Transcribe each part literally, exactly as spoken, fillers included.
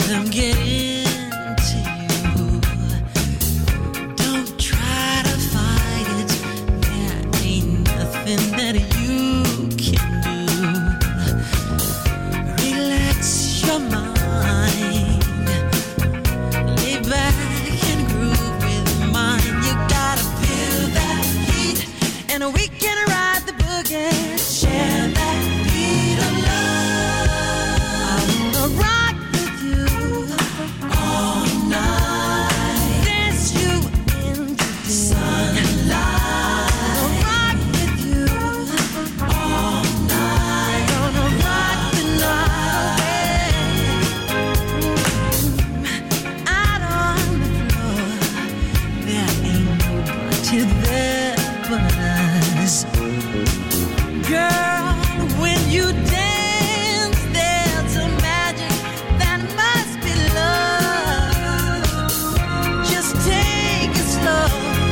them get into you. Don't try to fight it. There ain't nothing that you can do. Relax your mind. Lay back and groove with mine. You gotta feel that heat, and we can ride the boogie. Share that beat of love. I wanna rock with you all night. Dance you into the sunlight. I wanna rock with you all night. Gonna rock the night away. Out on the floor, there ain't nobody there but us. Girl, when you dance, there's a magic that must be love. Just take it slow,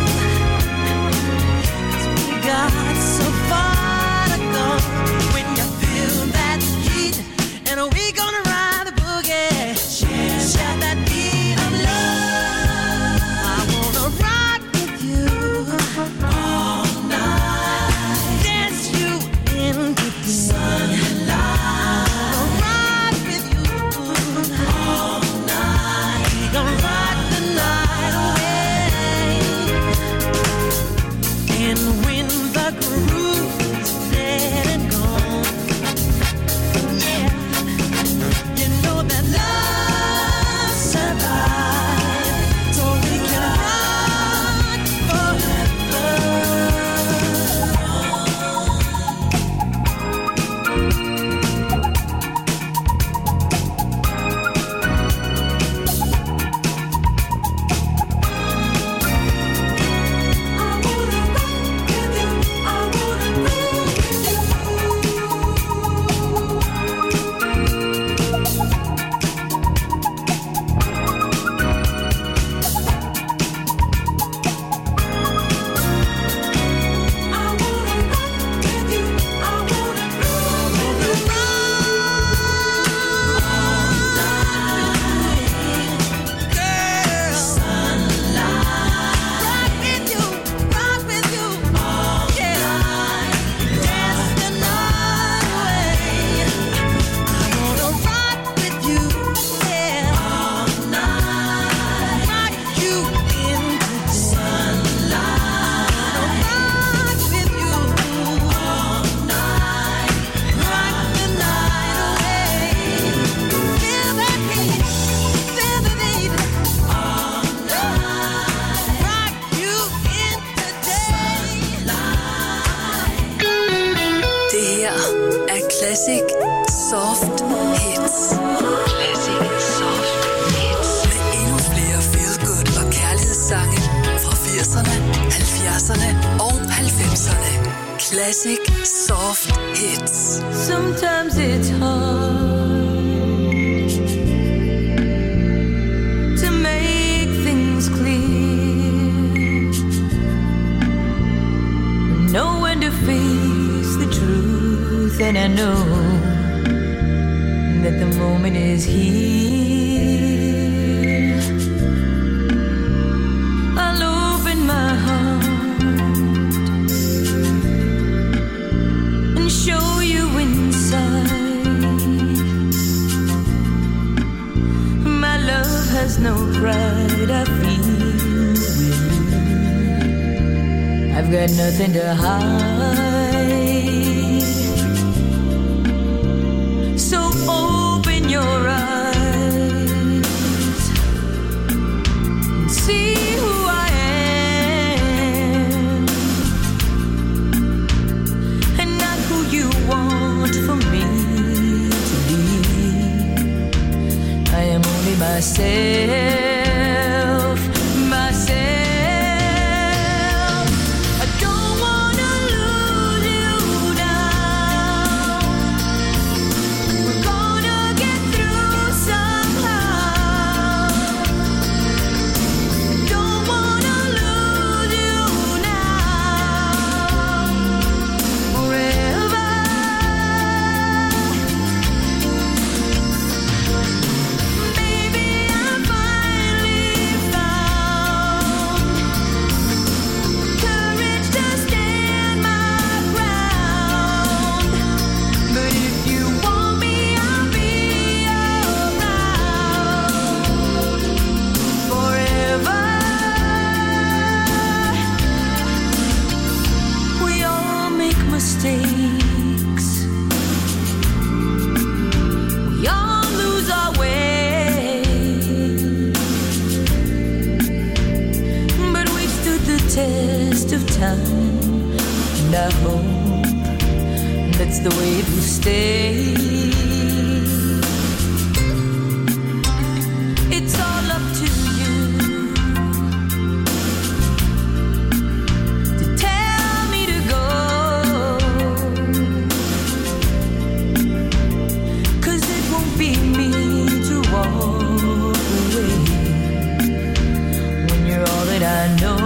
'cause we got so far to go. When you feel that heat, and we gonna ride the boogie. Share, share that beat of love. I wanna rock with you all night. Dance you into the sunlight. Rock with you all night. We gon' rock the night away. And when the groove is dead and gone, yeah, you know that love survives, so we can rock forever. Det her er Classic Soft Hits. Classic Soft Hits. Med endnu flere feel-good og kærlighedssange fra firserne, halvfjerdserne og halvfemserne. Classic Soft Hits. Sometimes it's hard to make things clear. Know when to face the truth, and I know that the moment is here. I'll open my heart and show you inside. My love has no pride, I feel with you. I've got nothing to hide. So open your eyes and see who I am, and not who you want for me to be. I am only myself, myself. I don't wanna lose you now. We're gonna get through somehow. Don't wanna lose you now. Forever. Baby, I hope that's the way to stay. It's all up to you to tell me to go, 'cause it won't be me to walk away when you're all that I know.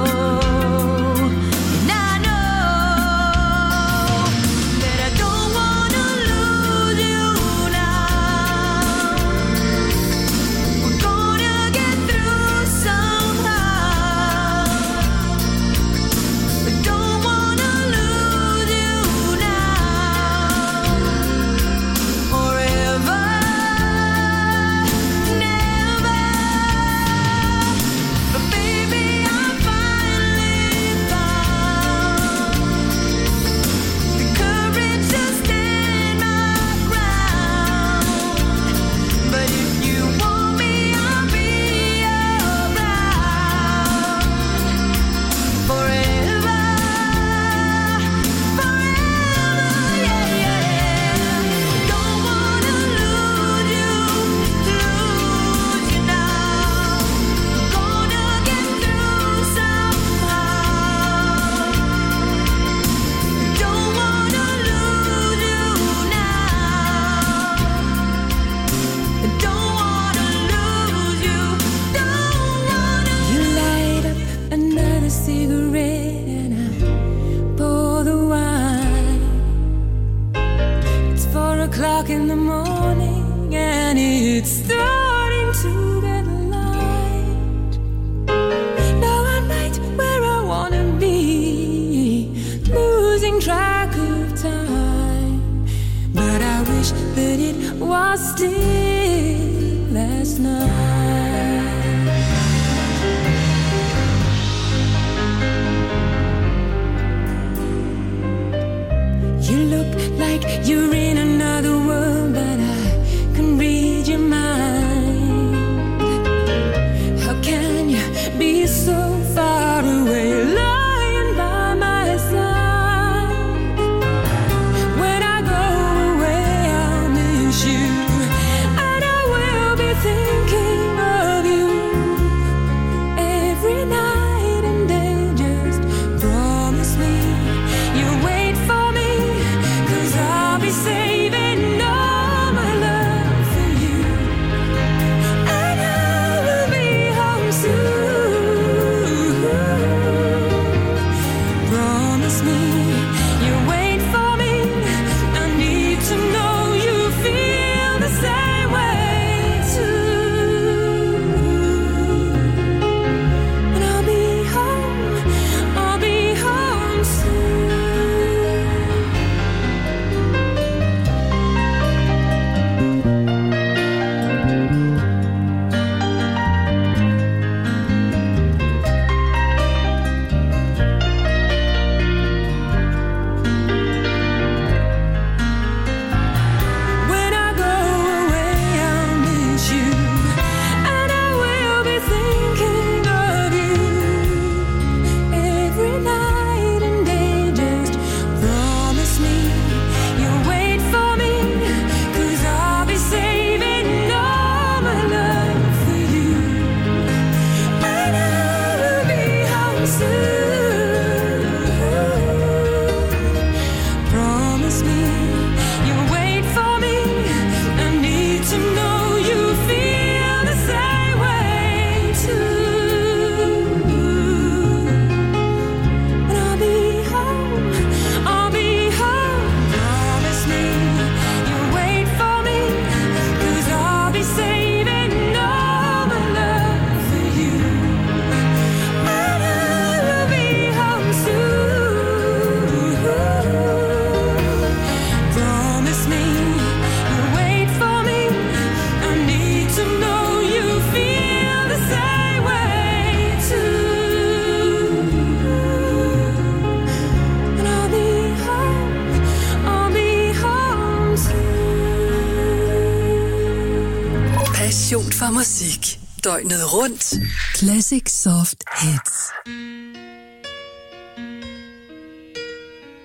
for musik. Døgnet rundt. Classic Soft Hits.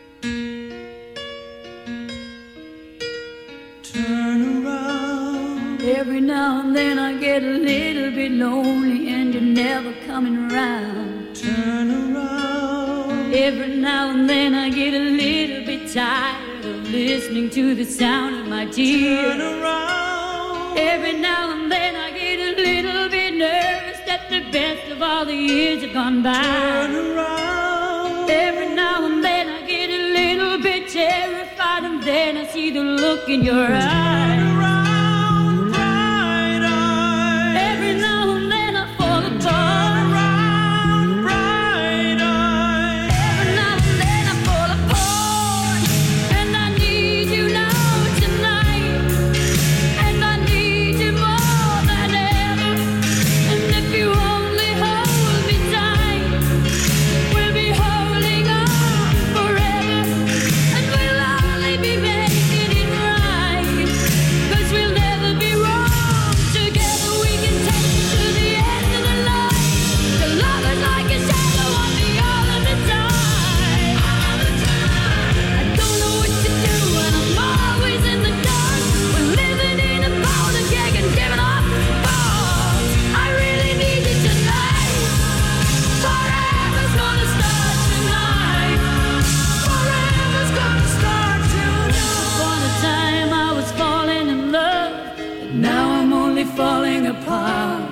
and then I get a little bit lonely and you're never coming around. Turn around. Every now and then I get a little bit tired of listening to the sound of my tears. Turn around. Every now and then I get a little bit nervous that the best of all the years have gone by. Turn around. Every now and then I get a little bit terrified, and then I see the look in your eyes. Turn around, bright eyes. Every now and then I fall apart. Turn around, bright eyes. Every now and then I fall apart, and I need you now tonight, and I need you more than ever. And if you only hold me tight, we'll be holding on forever, and we'll only be making it right, 'cause we'll never be wrong. Together we can take it to the end of the line. The love is like a shadow on me all of the time. I don't know what to do and I'm always in the dark. We're living in a powder keg and giving off balls. I really need you tonight. Forever's gonna start tonight. Forever's gonna start tonight. For the time I was falling in love, but now I'm only falling apart.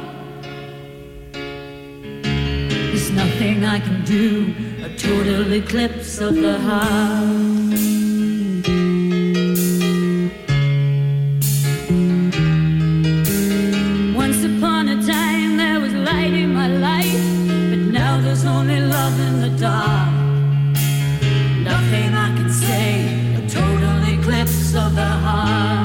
There's nothing I can do, a total eclipse of the heart. Once upon a time there was light in my life, but now there's only love in the dark. Nothing I can say, a total eclipse of the heart.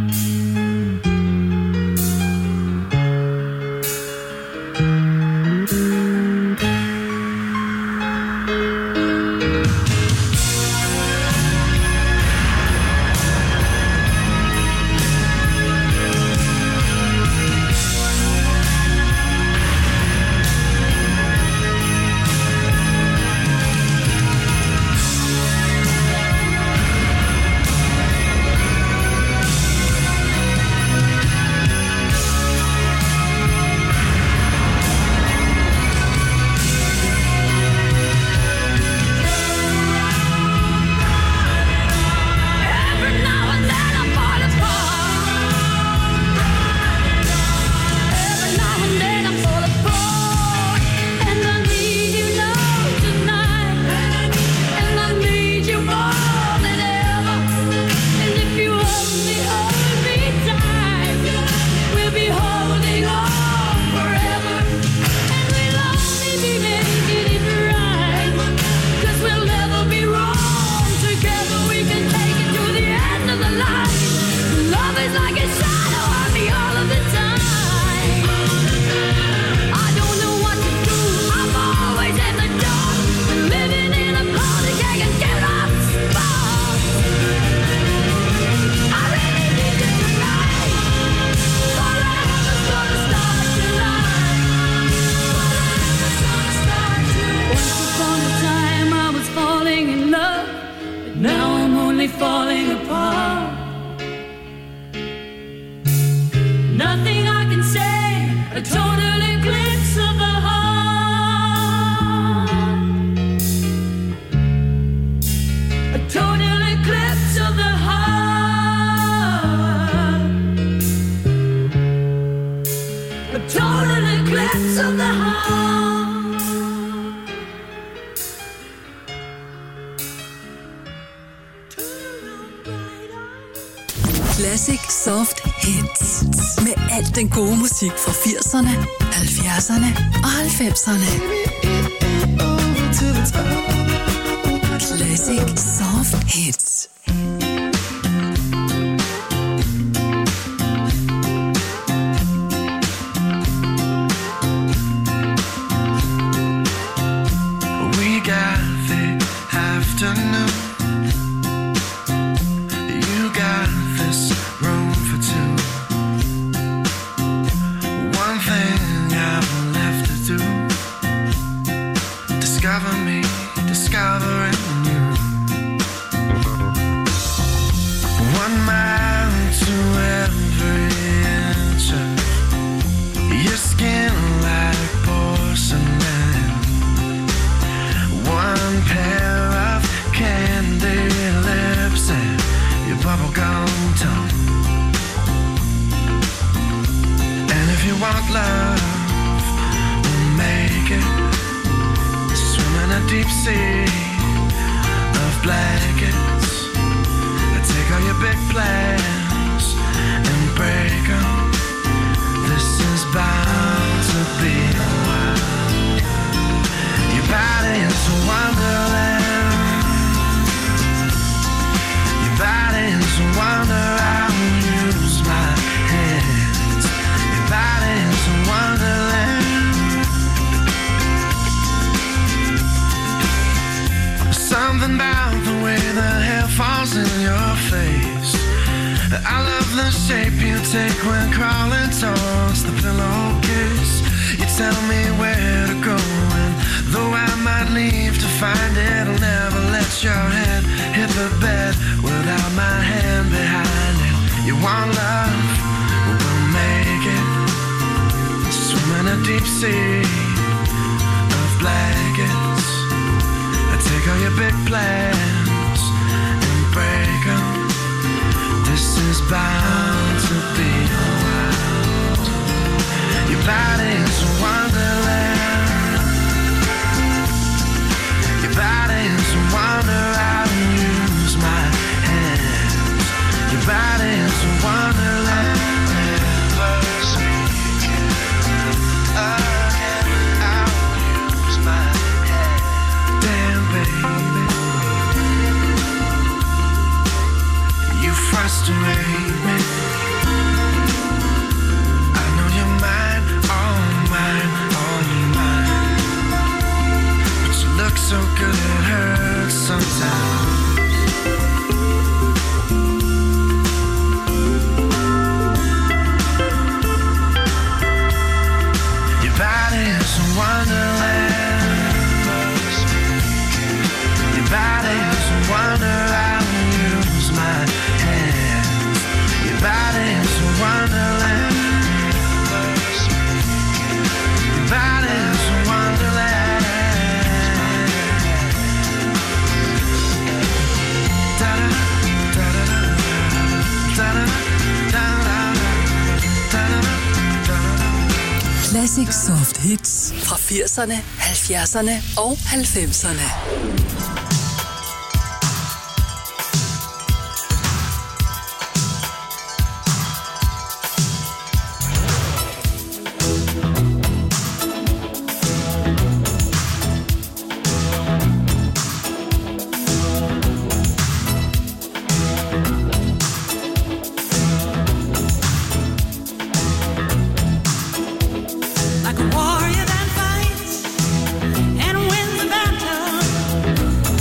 Every now and then I fall apart. Every now and then I fall apart, and I need you now tonight, and I need you more than ever. And if you only hold me tight, we'll be holding on forever, and we'll only be making it right, 'cause we'll never be wrong. Together we can take it to the end of the line. Love is like a shadow on me all of the time. I don't know what to do, I'm always in the dark. We're living in a powder keg and giving off sparks. I really need you tonight. Forever's gonna start tonight. Forever's gonna start tonight. Once upon a time I was falling in love, but now I'm only falling apart. Nothing I can say, a total eclipse of the heart. A total eclipse of the heart. A total eclipse of the heart. Classic Soft Hits. Med alt den gode musik fra firserne, halvfjerdserne og halvfemserne. Classic Soft Hits. We got the afternoon. You got this room for two. One thing I've left to do. Discover me, discovering you. want love, we'll make it. Swim in a deep sea of blankets. Take all your big plans and break them. This is bound to be a while. Your body is a wonderland. Your body is a wonder. I will use my hands. Your body is a wonderland. Something about the way the hair falls in your face. I love the shape you take when crawling towards the pillowcase. You tell me where to go, and though I might leave to find it, I'll never let your head hit the bed without my hand behind it. You want love? We'll make it. Swim in a deep sea of blankets. Take all your big plans and break them. This is bound to be a while. Your body is a wonderland. Your body is a wonder. I will use my hands. Your body is a wonderland. Never speaking again. I will use my hands. Damn, baby, you frustrate me. I know you're mine, all mine, all mine. But you look so good it hurts sometimes. Your body is a wonderland. Your body is a wonder. I will use my hands. Your body is a wonderland. Your body is a wonderland. Da-da, da-da, da-da, da-da, da-da, da-da. Classic soft hits fra firserne, halvfjerdserne og halvfemserne. Like a warrior that fights and wins the battle.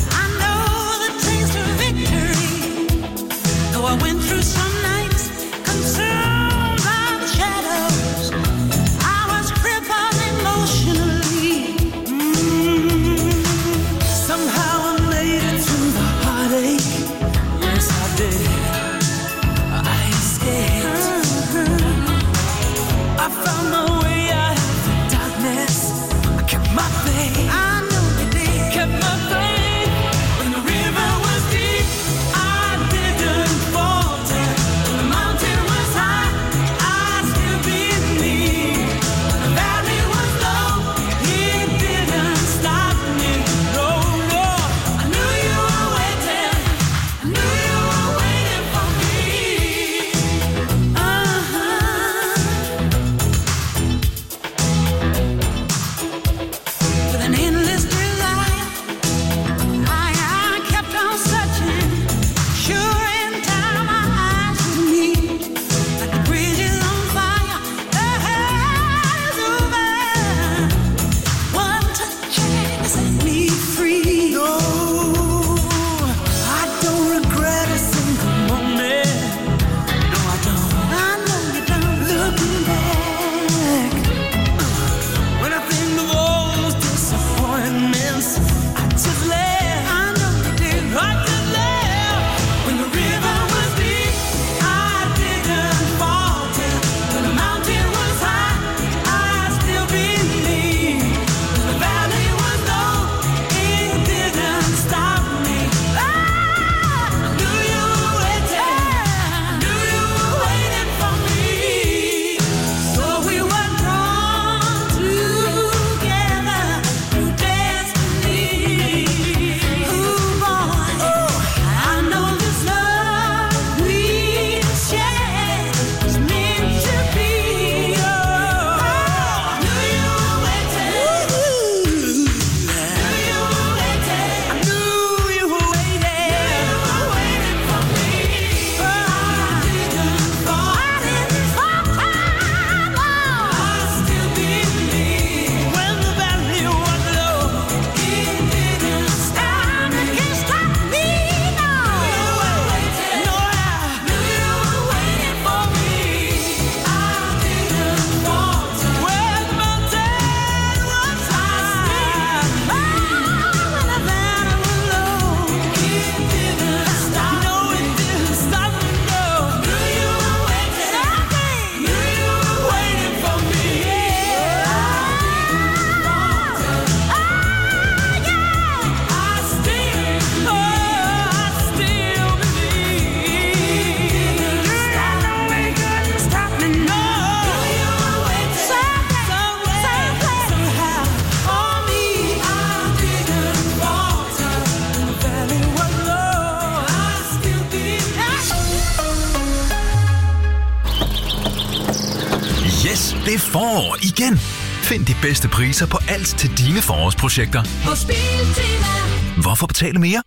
Det er forår igen. Find de bedste priser på alt til dine forårsprojekter. Hos Biltema. Hvorfor betale mere?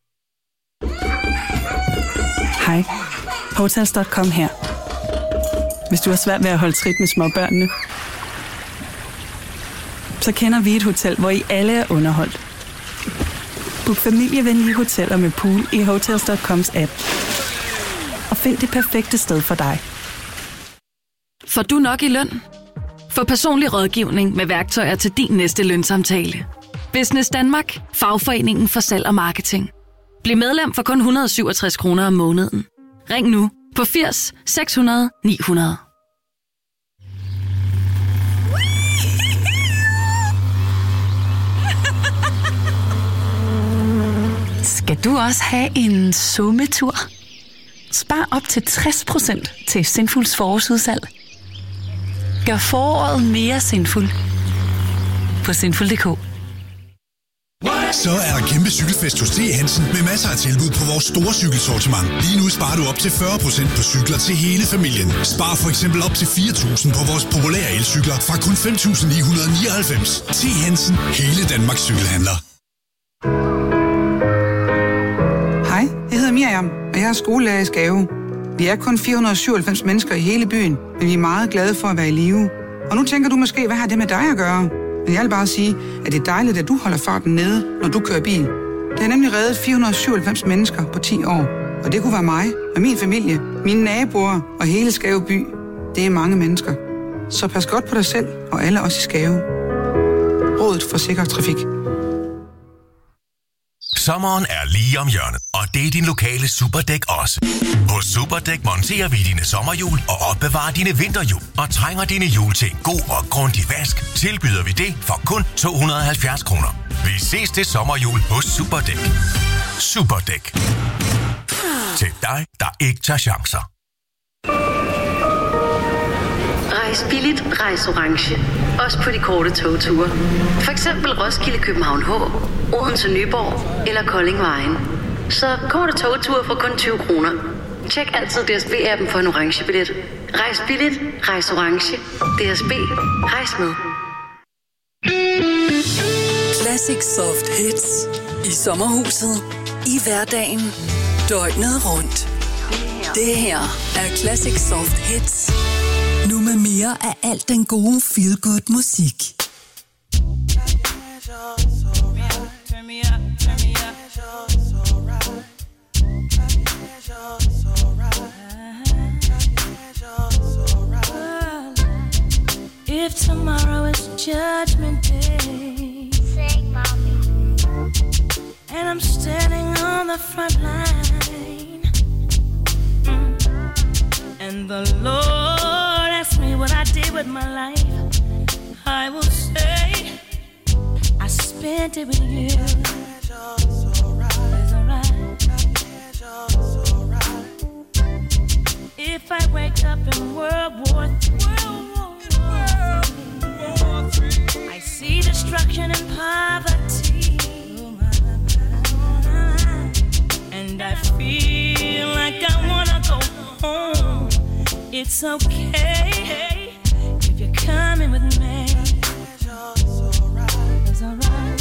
Hej. Hotels punktum com her. Hvis du har svært ved at holde trit med småbørnene, så kender vi et hotel, hvor I alle er underholdt. Book familievenlige hoteller med pool i hotels punktum coms app. Og find det perfekte sted for dig. Får du nok i løn? Få personlig rådgivning med værktøjer til din næste lønsamtale. Business Danmark. Fagforeningen for salg og marketing. Bliv medlem for kun et hundrede og syvogtres kroner om måneden. Ring nu på firs seks hundrede ni hundrede. Skal du også have en sommetur? Spar op til tres procent til Sinfuls forårsudsalg. Gør foråret mere sinful på sinful punktum d k. Så er der kæmpe cykelfest hos T. Hansen med masser af tilbud på vores store cykelsortiment. Lige nu sparer du op til fyrre procent på cykler til hele familien. Spar for eksempel op til fire tusind på vores populære elcykler fra kun fem tusind ni hundrede nioghalvfems. T. Hansen, hele Danmarks cykelhandler. Hej, jeg hedder Miriam, og jeg er skolelærer i Skave. Vi er kun fire hundrede og syvoghalvfems mennesker i hele byen, men vi er meget glade for at være i live. Og nu tænker du måske, hvad har det med dig at gøre? Men jeg vil bare sige, at det er dejligt, at du holder farten nede, når du kører bil. Det har nemlig reddet fire hundrede og syvoghalvfems mennesker på ti år. Og det kunne være mig og min familie, mine naboer og hele Skave by. Det er mange mennesker. Så pas godt på dig selv og alle os i Skave. Rådet for sikker trafik. Sommeren er lige om hjørnet, og det er din lokale Superdæk også. Hos Superdæk monterer vi dine sommerhjul og opbevarer dine vinterhjul. Og trænger dine hjul til en god og grundig vask, tilbyder vi det for kun to hundrede og halvfjerds kroner. Vi ses til sommerhjul hos Superdæk. Superdæk. Til dig, der ikke tager chancer. Rejs billigt, rejs orange. Også på de korte togture. For eksempel Roskilde, København H, Odense, Nyborg eller Kolding Vejen. Så korte togture for kun tyve kroner. Tjek altid D S B-appen for en orange billet. Rejs billigt, rejs orange. D S B. Rejs med. Classic Soft Hits. I sommerhuset. I hverdagen. Døgnet rundt. Det her er Classic Soft Hits. Nu med mere af alt den gode feel-good musik. If tomorrow is judgment day, sing, mommy. And I'm standing on the front line, mm. and the Lord asked me what I did with my life, I will say I spent it with you. It's alright. If I wake up in World War Three, I see destruction and poverty, and I feel like I wanna go home. It's okay if you're coming with me. It's alright. It's alright.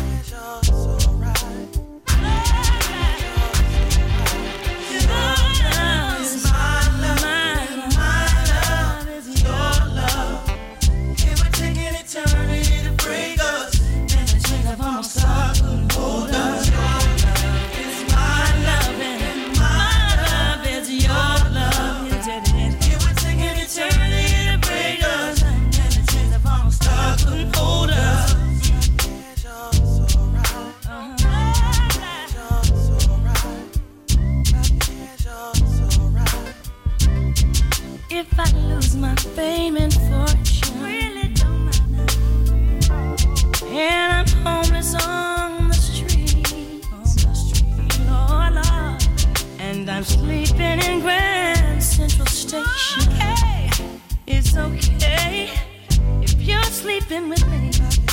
If I lose my fame and fortune, really don't matter. And I'm homeless on the street, on the street, Lord, Lord. And I'm sleeping in Grand Central Station. Okay. It's okay if you're sleeping with me.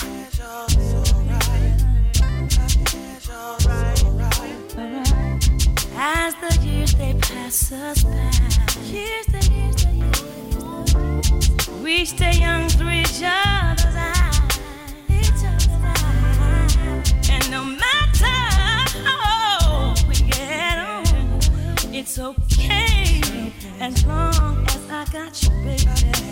As the years they pass us by, years, the years, the years, we stay young through each other's eyes, each other's eyes. And no matter how we get on, it's okay as long as I got you, baby.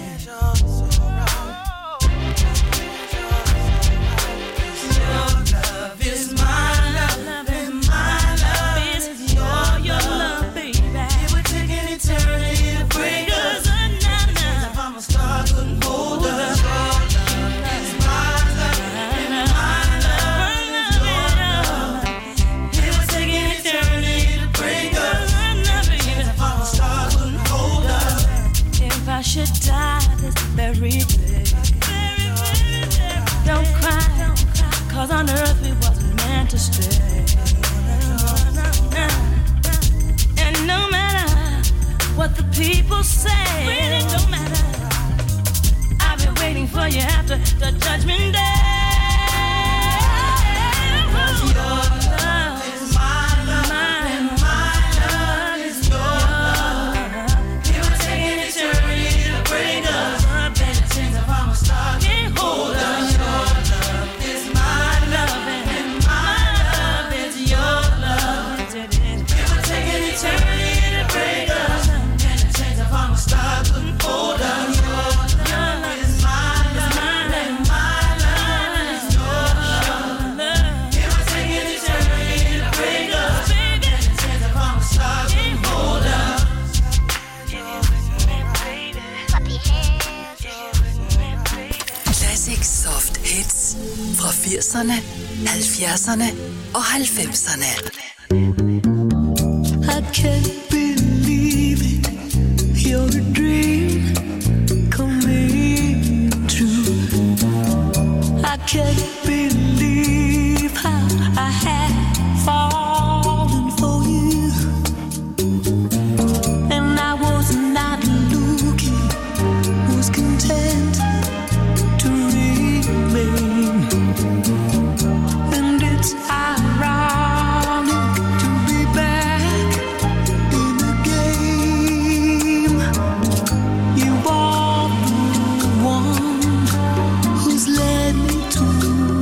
Your love is my love, and my love is your, your love, baby. It would take an eternity to break us. If I'm a star, couldn't hold us. Your love is my love, and my love is your love. It would take an eternity to break us. If I'm a star, couldn't hold us. If I should die this very day, don't cry, cause on earth we wasn't meant to stay. And no matter what the people say, really don't matter, I've been waiting for you after the judgment day. Your love is my love, and my love is your love. It would take an eternity to break us. Better chance if I'm a star, can't hold us. Your love is my love, and my love is your love. It would take an eternity to break us. Better chance if I'm a star, couldn't hold us. Your love is my love, and my love is your love. It would take an eternity to break us. Better chance if I'm a star, couldn't hold us. Classic Soft Hits fra firserne, halvfjerdserne og halvfemserne. I can't believe it. You're a dream coming true. I can't believe how I had fallen for you, and I was not looking, was content to remain. And it's ironic to be back in the game. You are the one who's led me to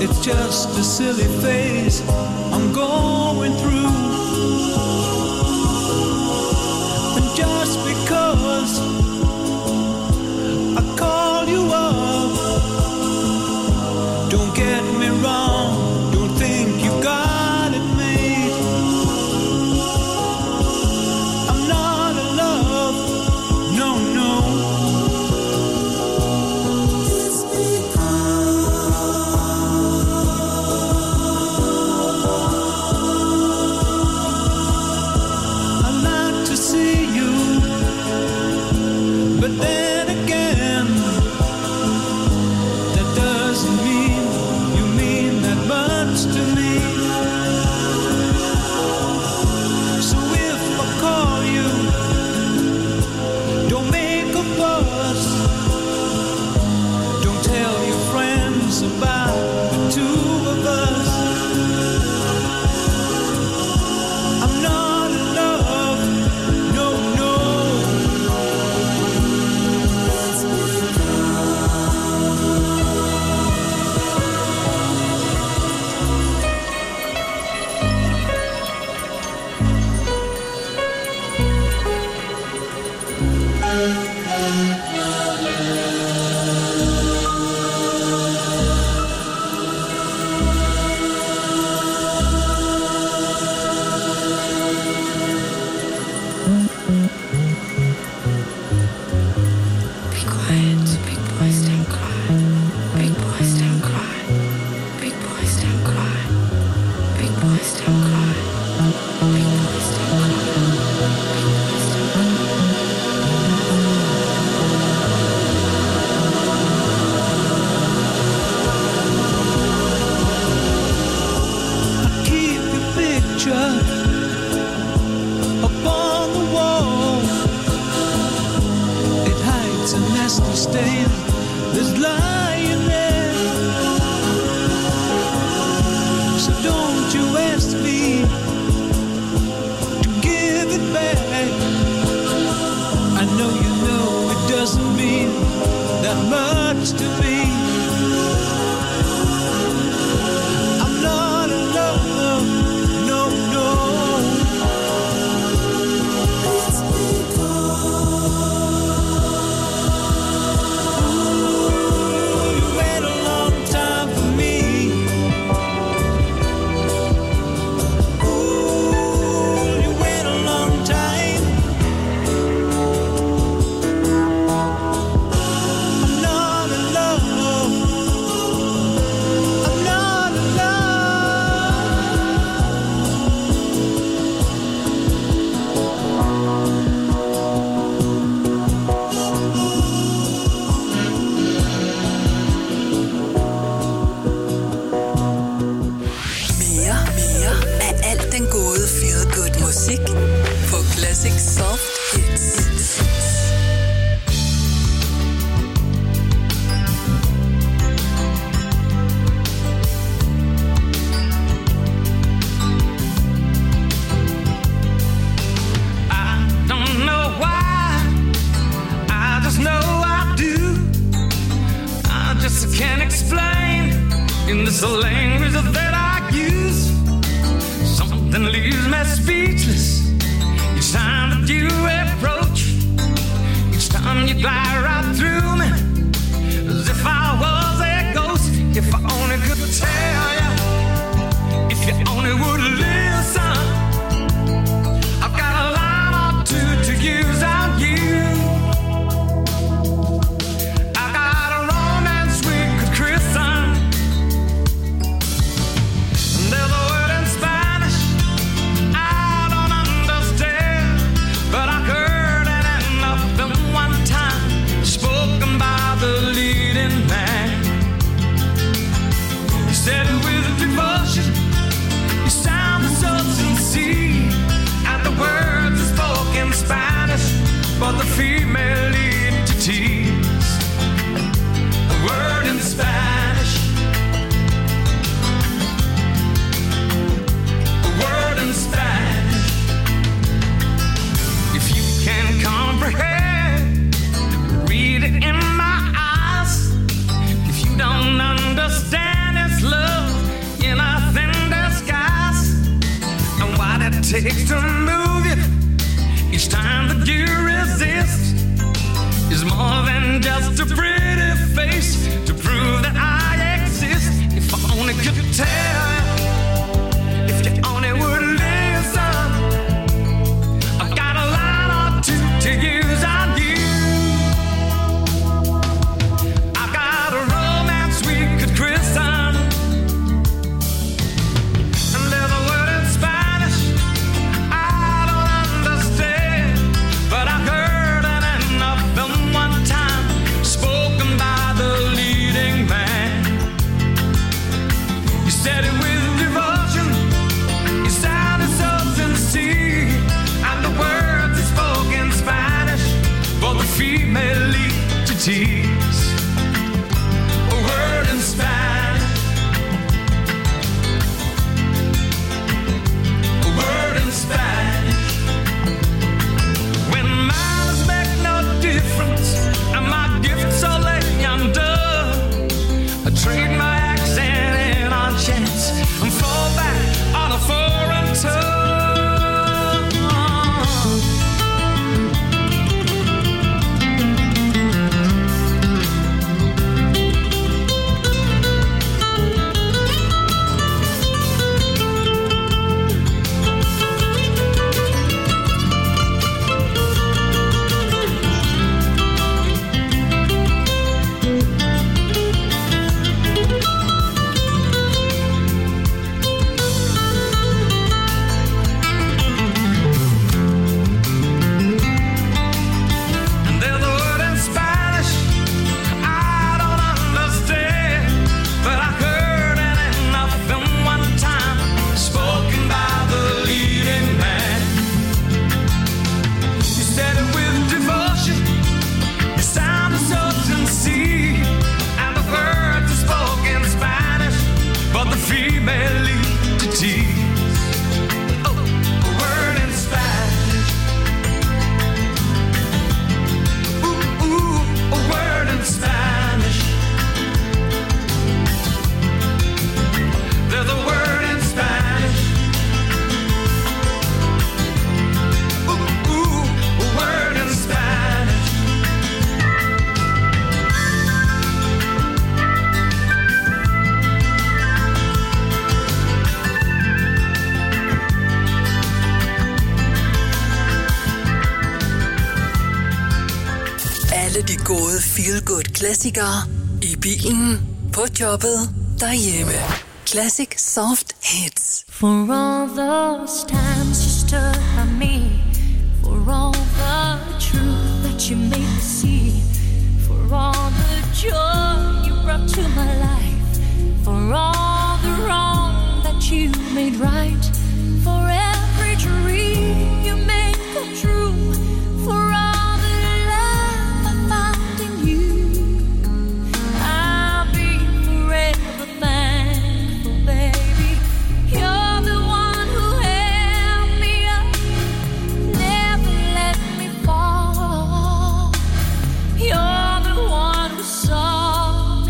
It's just a silly phase I'm going through. And just because I call you up, don't get me wrong, don't think you got it made. I'm not in love, no, no. But then again, that doesn't mean you mean that much to me. So if I call you, don't make a fuss. Don't tell your friends about the two of us. I'm not in love, no, no. Stain that's lying there. So don't you ask me to give it back. I know you know it doesn't mean that much to me. I'm not in love, no, no. Spoken by takes to move you. Each time that you resist is more than just a pretty face to prove that I exist. If I only could tell, if you only would listen, I've got a line or two to use on you. I've got a romance we could christen, and there's a word in Spanish I don't understand, but I heard it enough in one time, spoken by the leading man. You said it with devotion, you sounded so sincere, and the words he spoke in Spanish for the female lead to tease. A word in Spanish, a word in Spanish. When manners make no difference and my gifts all lay undone, I trade my accent in on chance and fall back on a foreign tongue. And there's a word in Spanish I don't understand, but I heard it enough in one time, spoken by the leading man. You said it with devotion, you sounded so sincere, and the words you spoke in Spanish, but the female lead to tease. Oh, a word in Spanish. Ooh, ooh, a word in Spanish. There's a word in Spanish. Ooh, ooh, a word in Spanish. Alle de gode feel-good klassikere i bilen, på jobbet, derhjemme. Classic Soft Hits. For all those times you stood by me, for all the truth that you made me see, for all the joy you brought to my life, for all the wrong that you made right, for every dream you made come true, for all the love I found in you, I'll be forever thankful, baby. You're the one who held me up, never let me fall. You're the one who saw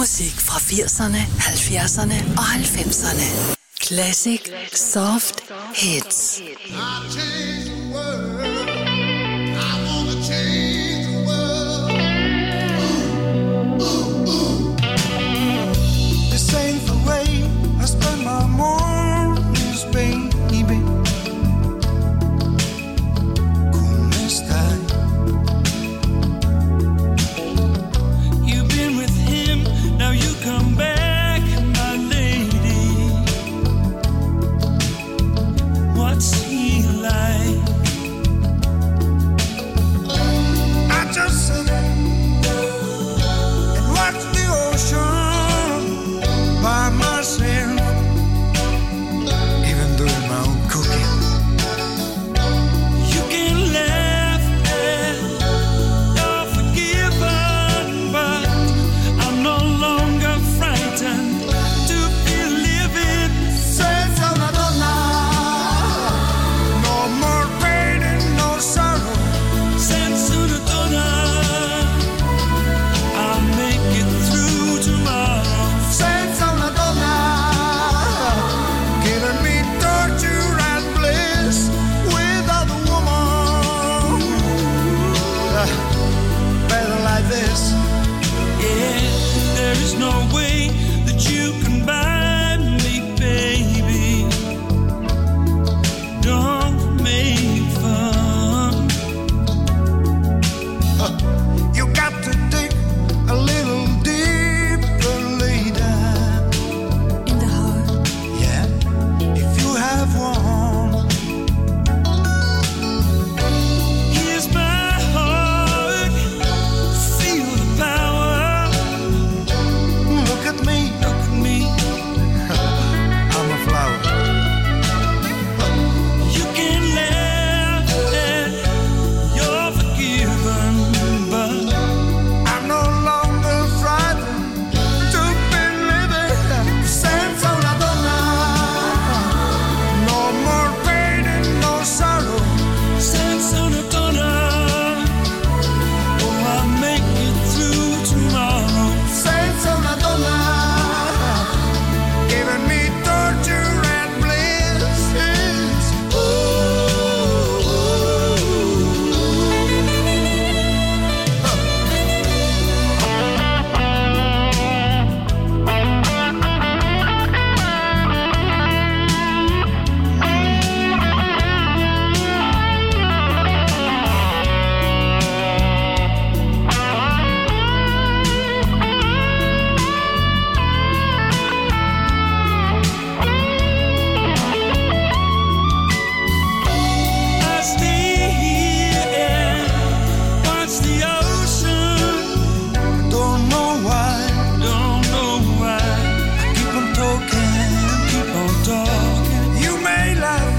musik fra firserne, halvfjerdserne og halvfemserne. Classic Soft Hits. This ain't the way I spend my mornings, baby. ¿Cómo estás? You've been with him, now you come back, my lady. What's he like? I just sit and watch the ocean by myself, even doing my own cooking. You can laugh and you're forgiven, but I'm no longer frightened to be living. Senza Madonna, no more pain and no sorrow. Senza Madonna, I'll make it through tomorrow. Senza Madonna, giving me torture and bliss without a woman. Better like this. Yeah, there is no way that you can buy me, baby. Don't make fun. You got to dig a little deeper later. In the heart. Yeah, if you have one. Here's my heart. Feel the power. Look at me. Look at me. I'm a flower. You can laugh and you're forgiven, but I'm no longer frightened to be living. Senza una donna, no more pain and no sorrow. Senza una donna, oh, I'll make it through tomorrow. Senza una donna, giving me torture and bliss. Ooh, I stay here and watch the ocean. Don't know why, don't know why. Keep on talking, keep on talking. You may laugh,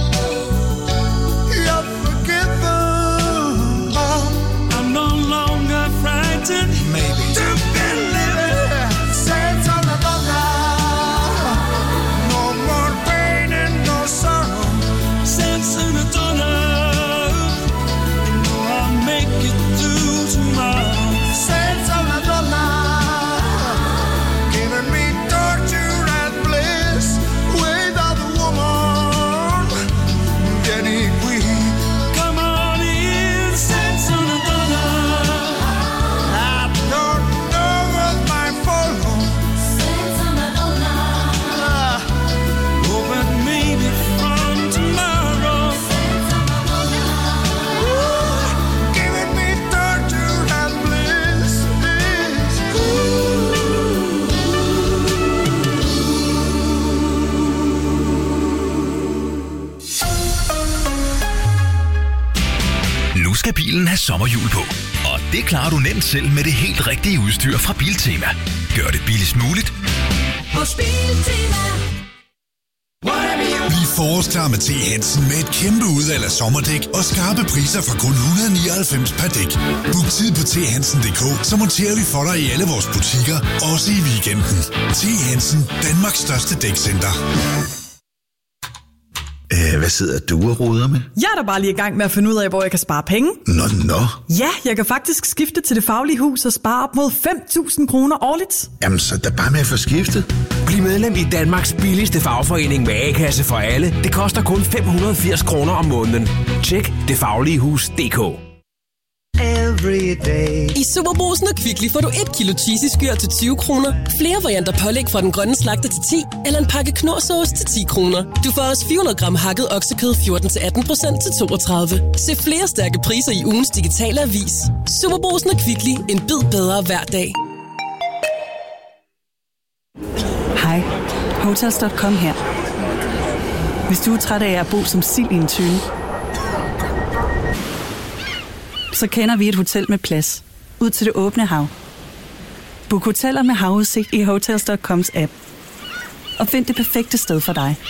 you're forgiven. Oh, I'm no longer frightened. Maybe to be living. Senza una donna, no more pain and no sorrow. Senza una donna, you know I'll make it through tomorrow. Senza una donna, giving me torture and bliss without a woman. Vieni qui, come on in. Senza una donna, I don't know what might follow. Senza una donna, oh, but maybe from tomorrow. Senza una donna, giving me torture and bliss. Nu skal bilen have sommerhjul på. Og det klarer du nemt selv med det helt rigtige udstyr fra Biltema. Gør det billigst muligt. Hos Biltema. Bliv forårsklar med T. Hansen med et kæmpe udvalg af sommerdæk og skarpe priser fra kun et hundrede og nioghalvfems per dæk. Book tid på t hansen punktum d k, så monterer vi for dig i alle vores butikker, også i weekenden. T. Hansen, Danmarks største dækcenter. Æh, hvad sidder du og roder med? Jeg er da bare lige i gang med at finde ud af, hvor jeg kan spare penge. Nå, nå. Ja, jeg kan faktisk skifte til Det Faglige Hus og spare op mod fem tusind kroner årligt. Jamen, så er der bare med at få skiftet. Bliv medlem i Danmarks billigste fagforening med A-kasse for alle. Det koster kun fem hundrede og firs kroner om måneden. Tjek det faglige hus punktum d k. I Superbrugsen og Kvickly får du et kilo cheesy skyr til tyve kroner, flere varianter pålæg fra den grønne slagter til ti, eller en pakke knorrsauce til ti kroner. Du får også fire hundrede gram hakket oksekød fjorten til atten procent til toogtredive. Se flere stærke priser i ugens digitale avis. Superbrugsen og Kvickly. En bid bedre hver dag. Hej, Hotels punktum com her. Hvis du er træt af at bo som sild i en tønde, så kender vi et hotel med plads ud til det åbne hav. Book hoteller med havudsigt i Hotels punktum coms app. Og find det perfekte sted for dig.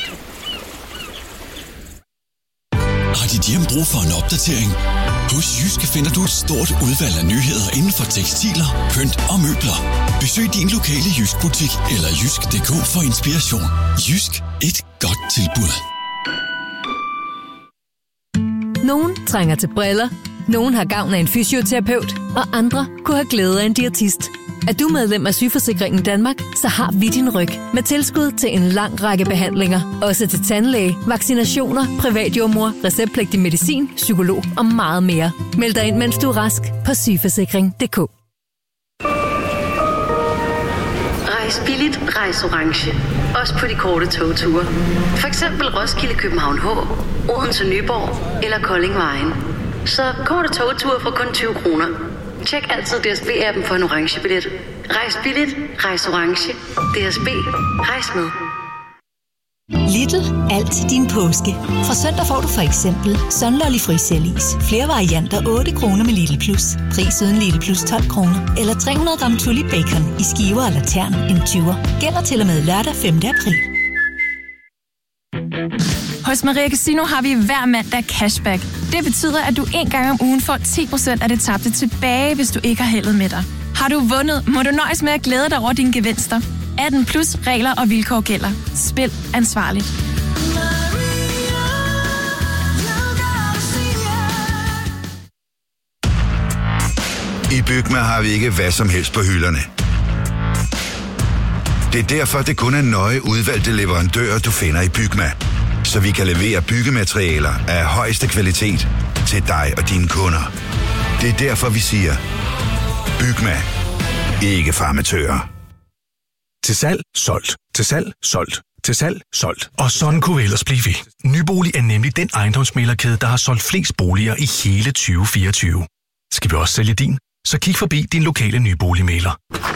Har dit hjem brug for en opdatering? Hos Jyske finder du et stort udvalg af nyheder inden for tekstiler, pynt og møbler. Besøg din lokale Jysk-butik eller jysk punktum d k for inspiration. Jysk. Et godt tilbud. Nogen trænger til briller. Nogen har gavn af en fysioterapeut, og andre kunne have glæde af en diætist. Er du medlem af Sygeforsikringen Danmark, så har vi din ryg med tilskud til en lang række behandlinger. Også til tandlæge, vaccinationer, privatjordmor, receptpligtig medicin, psykolog og meget mere. Meld dig ind, mens du er rask på sygeforsikring punktum d k. Rejs billigt, rejs orange. Også på de korte togture. For eksempel Roskilde København H, Odense Nyborg eller Kolding Vejen. Så korte togture for kun tyve kroner. Tjek altid D S B-appen for en orange billet. Rejs billigt, rejs orange. D S B, rejs med. Lidl, alt til din påske. Fra søndag får du for eksempel Sunlolly Frisellis. Flere varianter, otte kroner med Lidl Plus. Pris uden Lidl Plus tolv kroner. Eller tre hundrede gram Tulip Bacon i skiver eller tern, en tyver. Gælder til og med lørdag femte april. Hos Maria Casino har vi hver mandag cashback. Det betyder, at du en gang om ugen får ti procent af det tabte tilbage, hvis du ikke har heldet med dig. Har du vundet, må du nøjes med at glæde dig over dine gevinster. atten plus regler og vilkår gælder. Spil ansvarligt. I Bygma har vi ikke hvad som helst på hylderne. Det er derfor, det kun er nøje udvalgte leverandører, du finder i Bygma. Så vi kan levere byggematerialer af højeste kvalitet til dig og dine kunder. Det er derfor, vi siger, Bygma. Ikke for amatører. Til salg, solgt. Til salg, solgt. Til salg, solgt. Og sådan kunne vi ellers blive ved. Nybolig er nemlig den ejendomsmæglerkæde, der har solgt flest boliger i hele tyve fireogtyve. Skal vi også sælge din? Så kig forbi din lokale nyboligmægler.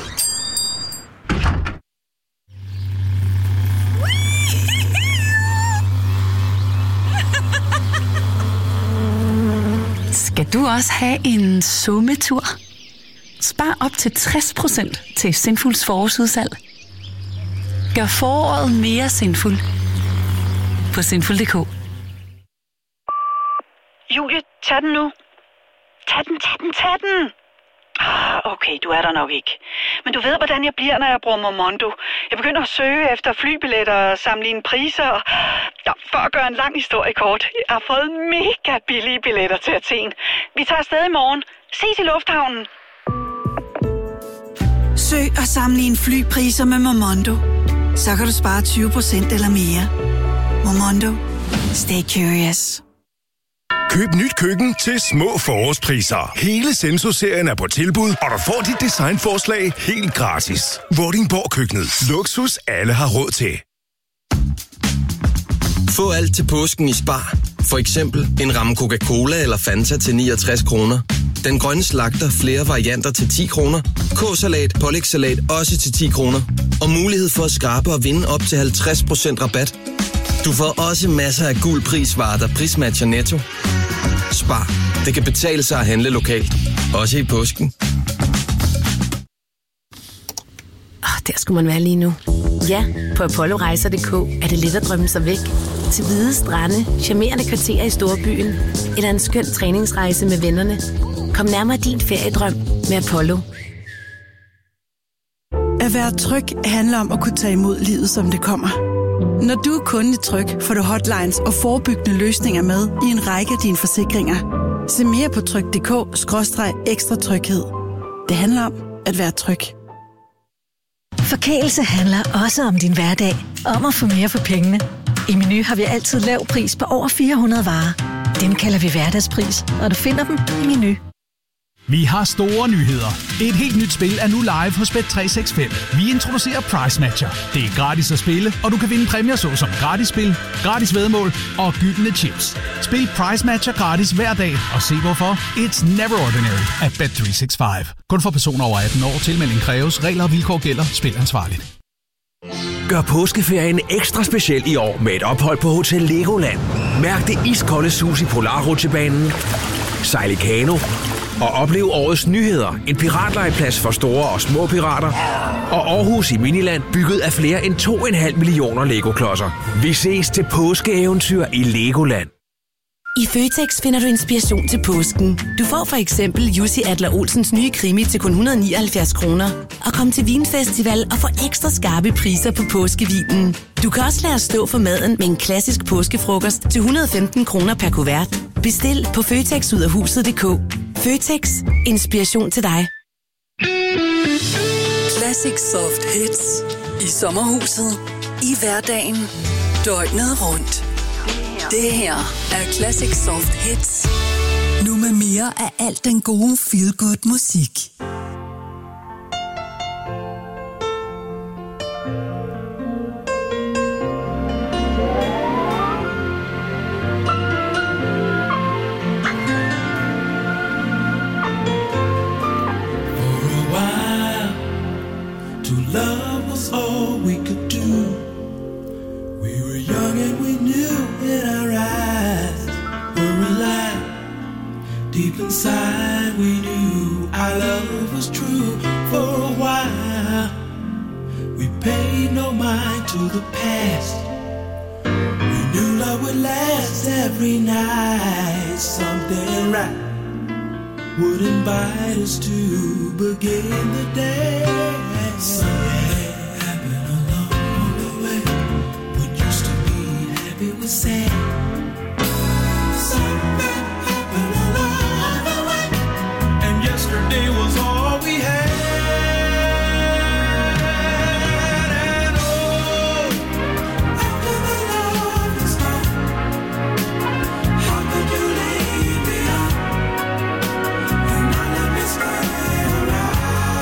Skal du også have en summetur? Spar op til tres procent til Sinfuls forårsudsalg. Gør foråret mere sinful på sinful punktum d k. Julie, tag den nu. Tag den, tag den, tag den. Ah, okay, du er der nok ikke. Men du ved, hvordan jeg bliver, når jeg bruger Momondo. Jeg begynder at søge efter flybilletter og sammenligne priser. Ja, for at gøre en lang historie kort. Jeg har fået mega billige billetter til Athen. Vi tager afsted i morgen. Ses i lufthavnen. Søg og sammenligne flypriser med Momondo. Så kan du spare tyve procent eller mere. Momondo. Stay curious. Køb nyt køkken til små forårspriser. Hele Senso-serien er på tilbud, og du får dit designforslag helt gratis. Vordingborg Køkkenet. Luksus alle har råd til. Få alt til påsken i Spar. For eksempel en ramme Coca-Cola eller Fanta til niogtres kroner. Den grønne slagter flere varianter til ti kroner. K-salat, pålægssalat også til ti kroner. Og mulighed for at skrabe og vinde op til halvtreds procent rabat. Du får også masser af gul prisvarer, der prismatcher Netto. Spar. Det kan betale sig at handle lokalt. Også i påsken. Oh, der skulle man være lige nu. Ja, på apollo rejser punktum d k er det let at drømme sig væk. Til hvide strande, charmerende kvarterer i storbyen. Eller en skøn træningsrejse med vennerne. Kom nærmere din feriedrøm med Apollo. At være tryg handler om at kunne tage imod livet, som det kommer. Når du er kunde i Tryg, får du hotlines og forebyggende løsninger med i en række af dine forsikringer. Se mere på tryg punktum d k skråstreg ekstra tryghed. Det handler om at være tryg. Forkælelse handler også om din hverdag. Om at få mere for pengene. I Meny har vi altid lav pris på over fire hundrede varer. Dem kalder vi hverdagspris, og du finder dem i Meny. Vi har store nyheder. Et helt nyt spil er nu live hos Bet tre seks fem. Vi introducerer Price Matcher. Det er gratis at spille, og du kan vinde præmier såsom gratis spil, gratis væddemål og gyldne chips. Spil Price Matcher gratis hver dag, og se hvorfor. It's never ordinary at Bet tre seks fem. Kun for personer over atten år. Tilmelding kræves. Regler og vilkår gælder. Spil ansvarligt. Gør påskeferien ekstra speciel i år med et ophold på Hotel Legoland. Mærk det iskolde sus i Polarrutsjebanen, sejl i kano og oplev årets nyheder. En piratlejeplads for store og små pirater og Aarhus i Miniland bygget af flere end to komma fem millioner Lego-klodser. Vi ses til påskeeventyr i Legoland. I Føtex finder du inspiration til påsken. Du får for eksempel Jussi Adler-Olsens nye krimi til kun et hundrede og nioghalvfjerds kroner. Og kom til Vinfestival og få ekstra skarpe priser på påskevinen. Du kan også lade os stå for maden med en klassisk påskefrokost til et hundrede og femten kroner per kuvert. Bestil på føtex ud af huset punktum d k. Føtex. Inspiration til dig. Classic Soft Hits. I sommerhuset. I hverdagen. Døgnet rundt. Det her er Classic Soft Hits. Nu med mere af alt den gode feel-good musik. Love was all we could do. We were young and we knew in our eyes were alive. Deep inside we knew our love was true. For a while we paid no mind to the past. We knew love would last every night. Something right would invite us to begin the day. Something happened along the way. What used to be happy was sad. Something happened along the way, and yesterday was all we had. And oh, after the love is gone, how could you leave me on? You might let me stay around.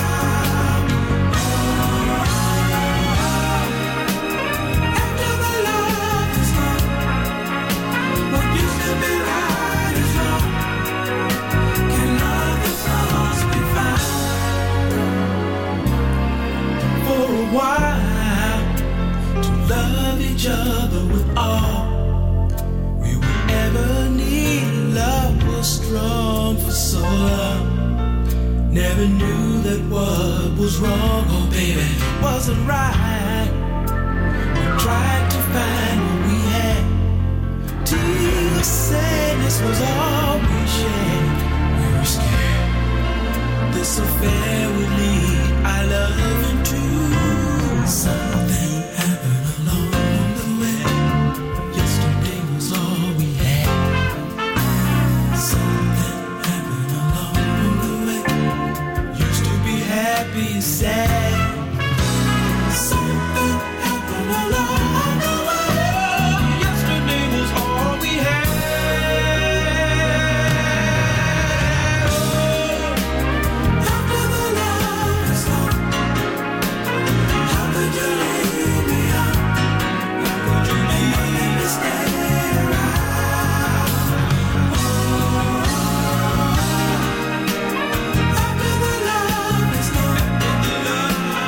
While to love each other with all we would ever need. Love was strong for so long. Never knew that what was wrong, oh baby, wasn't right. We tried to find what we had. Tears, sadness was all we shared. We were scared this affair would lead our love into something happened along the way. Yesterday was all we had. Something happened along the way. Used to be happy and sad. Something happened along the way. Yesterday was all we had. Love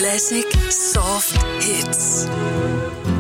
Classic Soft Hits.